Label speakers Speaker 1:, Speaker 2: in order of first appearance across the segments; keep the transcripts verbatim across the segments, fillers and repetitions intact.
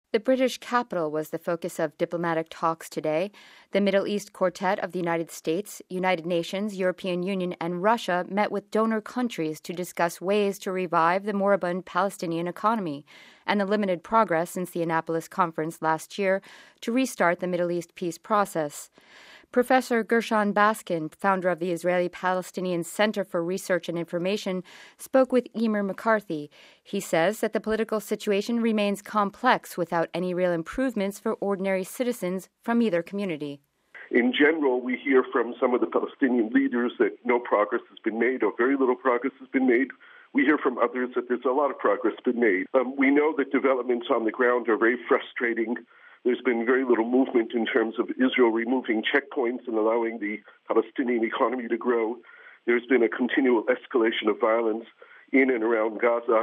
Speaker 1: The British capital was the focus of diplomatic talks today. The Middle East Quartet of the United States, United Nations, European Union, and Russia met with donor countries to discuss ways to revive the moribund Palestinian economy and the limited progress since the Annapolis conference last year to restart the Middle East peace process. Professor Gershon Baskin, founder of the Israeli-Palestinian Center for Research and Information, spoke with Emer McCarthy. He says that the political situation remains complex without any real improvements for ordinary citizens from either community.
Speaker 2: In general, we hear from some of the Palestinian leaders that no progress has been made or very little progress has been made. We hear from others that there's a lot of progress been made. Um, we know that developments on the ground are very frustrating. There's been very little movement in terms of Israel removing checkpoints and allowing the Palestinian economy to grow. There's been a continual escalation of violence in and around Gaza.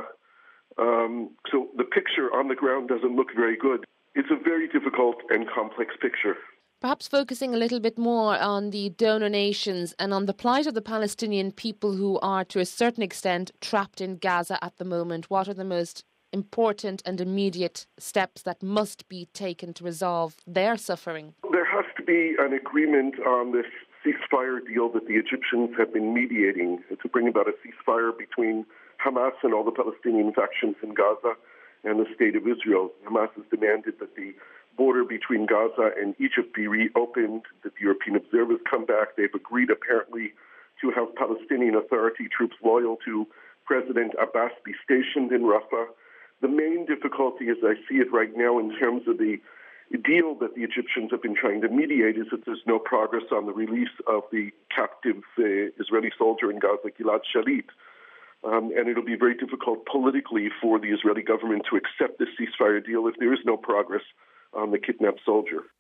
Speaker 2: Um, so the picture on the ground doesn't look very good. It's a very difficult and complex picture.
Speaker 3: Perhaps focusing a little bit more on the donor nations and on the plight of the Palestinian people who are, to a certain extent, trapped in Gaza at the moment. What are the most important and immediate steps that must be taken to resolve their suffering?
Speaker 2: There has to be an agreement on this ceasefire deal that the Egyptians have been mediating to bring about a ceasefire between Hamas and all the Palestinian factions in Gaza and the State of Israel. Hamas has demanded that the border between Gaza and Egypt be reopened, that the European observers come back. They've agreed, apparently, to have Palestinian Authority troops loyal to President Abbas be stationed in Rafah. The main difficulty, as I see it right now, in terms of the deal that the Egyptians have been trying to mediate, is that there's no progress on the release of the captive uh, Israeli soldier in Gaza, Gilad Shalit. Um, and it'll be very difficult politically for the Israeli government to accept this ceasefire deal if there is no progress on the kidnapped soldier.